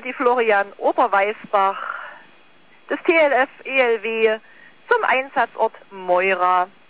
die Florian Oberweisbach des TLF ELW zum Einsatzort Moira.